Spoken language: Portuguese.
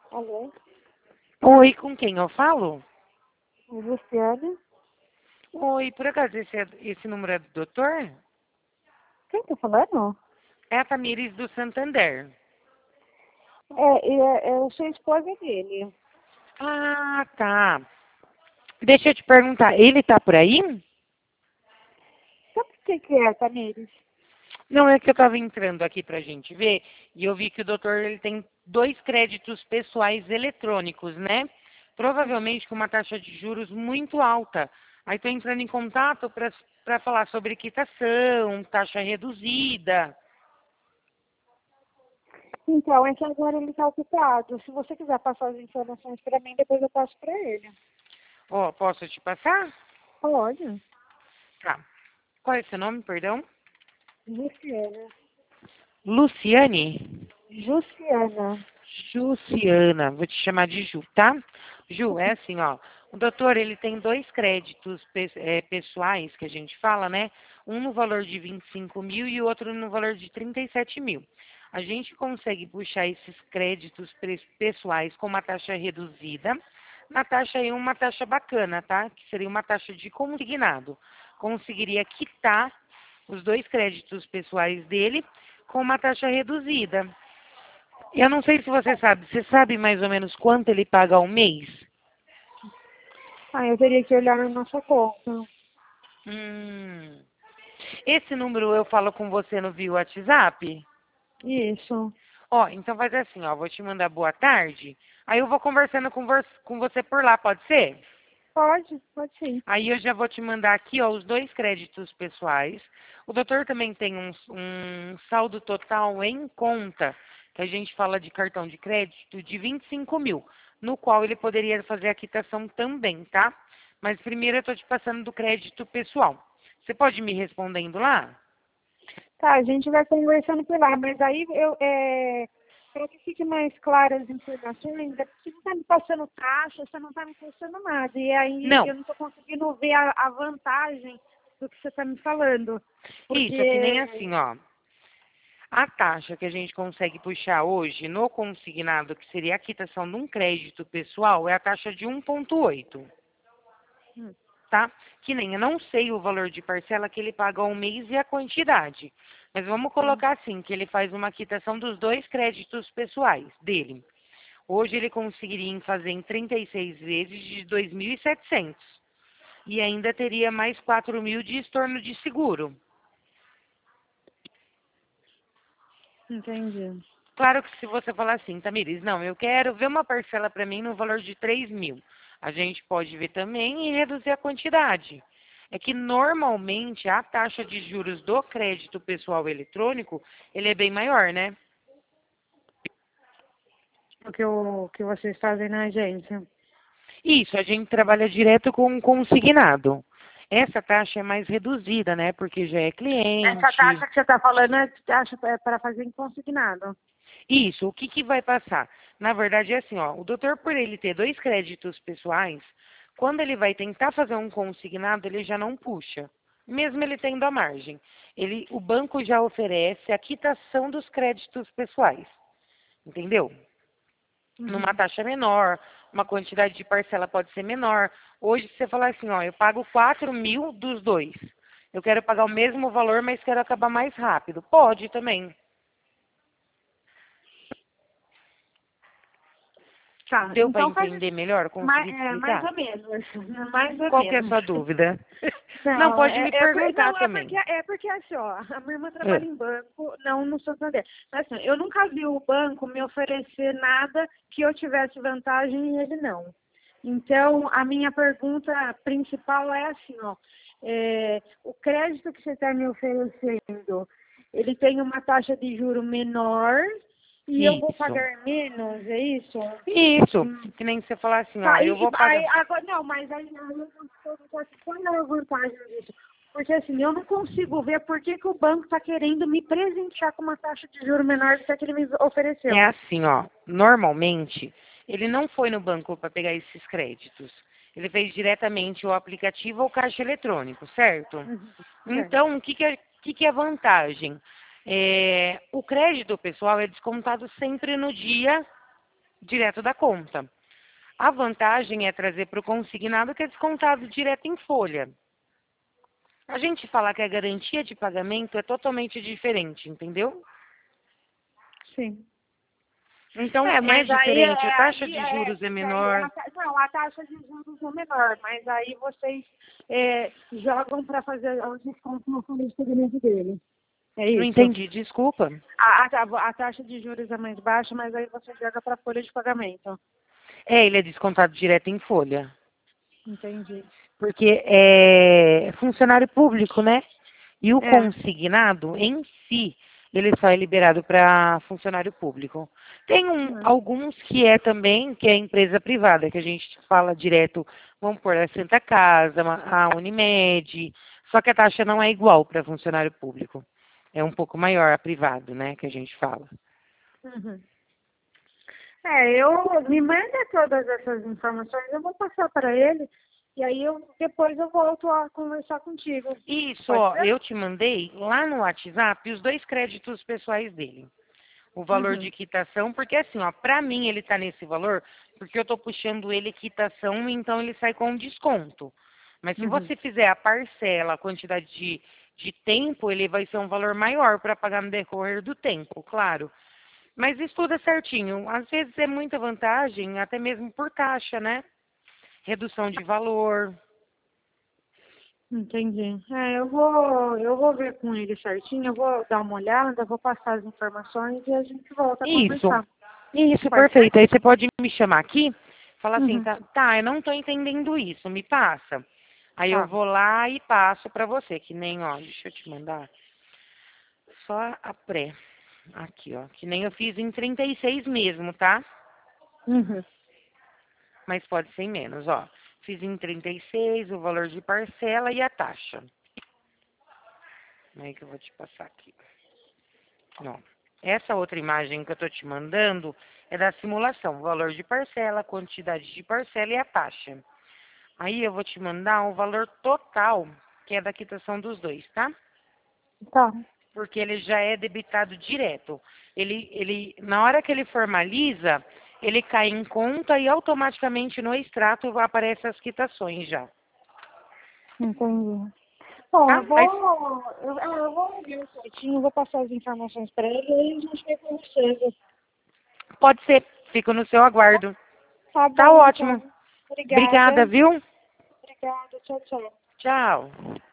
Alô, Oi, com quem eu falo? Luciane? Oi, por acaso esse número é do doutor? Quem tá falando? É a Tamires do Santander. Eu sou esposa dele. Ah, tá. Deixa eu te perguntar, ele tá por aí? Sabe o que é, Tamires? Não, é que eu tava entrando aqui pra gente ver e eu vi que o doutor ele tem 2 créditos pessoais eletrônicos, né? Provavelmente com uma taxa de juros muito alta. Aí tô entrando em contato para falar sobre quitação, taxa reduzida. Então, é que agora ele está ocupado. Se você quiser passar as informações para mim, depois eu passo para ele. Ó, posso te passar? Pode. Tá. Qual é seu nome, perdão? Luciana. Luciane? Jussiana. Jussiana, vou te chamar de Ju, tá? Ju, é assim, ó. O doutor, ele tem 2 créditos pessoais, que a gente fala, né? Um no valor de 25 mil e o outro no valor de 37 mil. A gente consegue puxar esses créditos pessoais com uma taxa reduzida. Na taxa aí, uma taxa bacana, tá? Que seria uma taxa de consignado. Conseguiria quitar os 2 créditos pessoais dele com uma taxa reduzida. Eu não sei se você sabe mais ou menos quanto ele paga ao mês? Ah, eu teria que olhar na nossa conta. Hum. Esse número eu falo com você no via WhatsApp? Isso. Ó, então faz assim, ó, vou te mandar boa tarde, aí eu vou conversando com você por lá, pode ser? Pode sim. Aí eu já vou te mandar aqui, ó, os 2 créditos pessoais. O doutor também tem um saldo total em conta, que a gente fala de cartão de crédito, de 25 mil, no qual ele poderia fazer a quitação também, tá? Mas primeiro eu estou te passando do crédito pessoal. Você pode me respondendo lá? Tá, a gente vai conversando por lá, mas aí para que fique mais claras as informações, é porque você não está me passando taxa, você não está me passando nada. E aí Não. eu não estou conseguindo ver a vantagem do que você está me falando. Isso, é que nem Porque, assim, ó. A taxa que a gente consegue puxar hoje no consignado, que seria a quitação de um crédito pessoal, é a taxa de 1,8. hum, Tá? Que nem eu não sei o valor de parcela que ele paga ao mês e a quantidade. Mas vamos hum, colocar assim, que ele faz uma quitação dos 2 créditos pessoais dele. Hoje ele conseguiria fazer em 36 vezes de 2.700. E ainda teria mais 4 mil de estorno de seguro. entendi. Claro que se você falar assim, Tamires, não, eu quero ver uma parcela para mim no valor de 3 mil. A gente pode ver também e reduzir a quantidade. É que normalmente a taxa de juros do crédito pessoal eletrônico, ele é bem maior, né? O que vocês fazem na agência. Isso, a gente trabalha direto com o consignado. Essa taxa é mais reduzida, né? Porque já é Essa cliente. taxa que você está falando é taxa para fazer em consignado. Isso, o que que vai passar? Na verdade é assim, ó, o doutor por ele ter 2 créditos pessoais, quando ele vai tentar fazer um consignado, ele já não puxa, mesmo ele tendo a margem. O banco já oferece a quitação dos créditos pessoais, entendeu? Numa Uhum. taxa menor, uma quantidade de parcela pode ser menor. Hoje, se você falar assim, ó, eu pago 4 mil dos dois. Eu quero pagar o mesmo valor, mas quero acabar mais rápido. Pode também. Tá, Deu para então faz entender melhor? Consegui te mais explicar? ou menos. Mais ou Qual que é a menos. sua dúvida? Não, Não, pode me perguntar não, porque, também. assim, ó, a minha irmã É. trabalha em banco, não no Santander. Mas assim, eu nunca vi o banco me oferecer nada que eu tivesse vantagem e ele não. Então, a minha pergunta principal é assim, ó, o crédito que você está me oferecendo, ele tem uma taxa de juro menor e eu vou Isso. pagar menos, é isso? Isso. Hum. Que nem você falar assim, ó, Tá, eu vou aí, pagar. agora, não, mas aí eu não estou qual é a vantagem disso? Porque assim, eu não consigo ver por que o banco está querendo me presentear com uma taxa de juros menor do que a que ele me É ofereceu. assim, ó. Normalmente, ele não foi no banco para pegar esses créditos. Ele fez diretamente o aplicativo ou caixa eletrônico, certo? Uhum, certo. Então, o que que é a vantagem? O crédito pessoal é descontado sempre no dia direto da conta. A vantagem é trazer para o consignado que é descontado direto em folha. A gente falar que a garantia de pagamento é totalmente diferente, entendeu? Sim. Então, É, é mas aí, diferente, a taxa de juros é porque aí menor. não, a taxa de juros é menor, mas aí vocês jogam para fazer o desconto no fundo de pagamento dele. É Não isso? entendi, desculpa. A taxa de juros é mais baixa, mas aí você joga para a folha de pagamento. É, ele é descontado direto em folha. Entendi. Porque é funcionário público, né? E o É. consignado em si, ele só é liberado para funcionário público. Tem alguns que é também, que é empresa privada, que a gente fala direto, vamos pôr a Santa Casa, a Unimed, só que a taxa não é igual para funcionário público. É um pouco maior a privado, né, que a gente fala. Uhum. Eu me manda todas essas informações, eu vou passar para ele e aí depois eu volto a conversar contigo. Isso, Pode ó, ser? eu te mandei lá no WhatsApp os 2 créditos pessoais dele. O valor de Uhum. quitação, porque assim, ó, para mim ele está nesse valor, porque eu estou puxando ele quitação, então ele sai com desconto. Mas se Uhum. você fizer a parcela, a quantidade de tempo, ele vai ser um valor maior para pagar no decorrer do tempo, claro. Mas estuda certinho. Às vezes é muita vantagem, até mesmo por taxa, né? Redução de valor. Entendi. Eu vou ver com ele certinho, eu vou dar uma olhada, vou passar as informações e a gente volta a Isso. conversar. Isso, Pode ser? perfeito. Aí você pode me chamar aqui, falar assim, Uhum. tá, eu não estou entendendo isso, me passa. Aí eu Tá. vou lá e passo para você, que nem, ó, deixa eu te mandar só a pré. Aqui, ó, que nem eu fiz em 36 mesmo, tá? Uhum. Mas pode ser em menos, ó. Fiz em 36 o valor de parcela e a taxa. Aí que eu vou te passar aqui. Não. Essa outra imagem que eu tô te mandando é da simulação, o valor de parcela, a quantidade de parcela e a taxa. Aí eu vou te mandar o valor total, que é da quitação dos dois, tá? Tá. Porque ele já é debitado direto. Na hora que ele formaliza, ele cai em conta e automaticamente no extrato aparecem as quitações já, Entendi. Bom, tá? Mas eu vou ver certinho, vou passar as informações para ele e aí a gente vê com você. pode ser, fico no seu aguardo. Tá Tá bom, ótimo. então. Obrigada. Obrigada, viu? Obrigada. Tchau, tchau. Tchau.